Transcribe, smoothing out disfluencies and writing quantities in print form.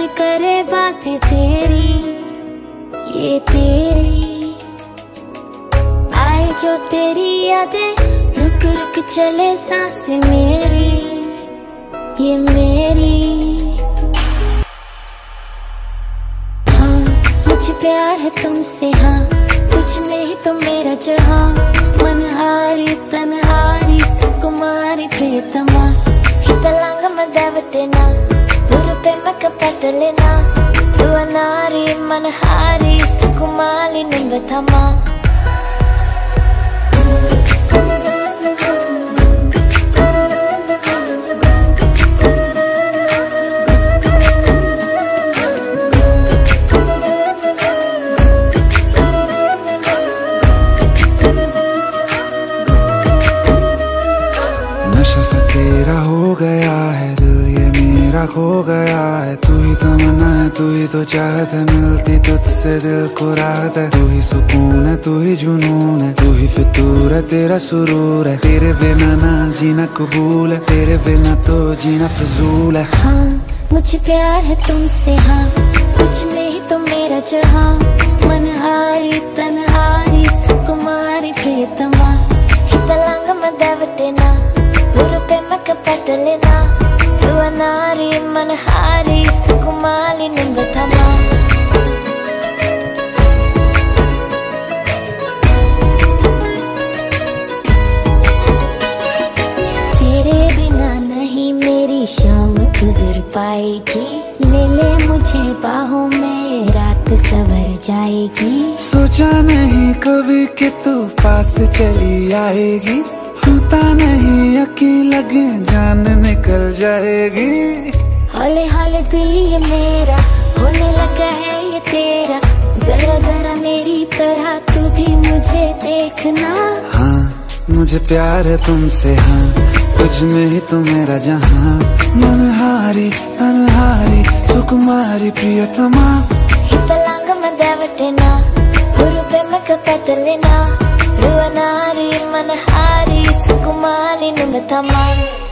करे बातें तेरी, ये तेरी आए जो तेरी यादें, रुक रुक चले सांसें मेरी, ये मेरी। हाँ मुझे प्यार है तुमसे, हाँ तुझ में ही तो मेरा जहाँ, मनहारी तनहारी सुकुमारी प्रियतमा, हितलांग मदावतेना उरुपे मकपटलेना, दुवनारी मनहारी सुकुमारी निंबथमा। नशा सा तेरा हो गया है दिल, ये मेरा खो गया है। तू ही तमन्ना है, तू ही तो चाहत है, मिलती तुझसे दिल को राहत है। तू ही सुकून है, तू ही जुनून है, तू ही फितूर है, तेरा सुरूर है। तेरे बिना ना जीना कबूल है, तेरे बिना तो जीना फजूल है। हाँ मुझे प्यार है तुमसे, हाँ तुझ में ही तो मेरा जहाँ, मनहारी तनहारी सुकुमारी प्रियतमा, हितलांग मदावतेना उरुपे मकपटलेना, दुवनारी मनहारी सुकुमारी निंबथमा। तेरे बिना नहीं मेरी शाम गुजर पाएगी, ले ले मुझे बाहों में रात सवर जाएगी। सोचा नहीं कभी कि तू पास चली आएगी, होता नहीं यकीन लगे जान निकल जाएगी। हौले हौले दिल ये मेरा होने लगा है ये तेरा, जरा जरा मेरी तरह तू भी मुझे देखना। हाँ मुझे प्यार है तुमसे, हाँ तुझ में ही तो मेरा जहाँ, मनहारी अनहारी सुकुमारी प्रियतमा, हितलांग मदावतेना उरुपे मकपटलेना, दुवनारी मनहारी सुकुमारी निंबथमा।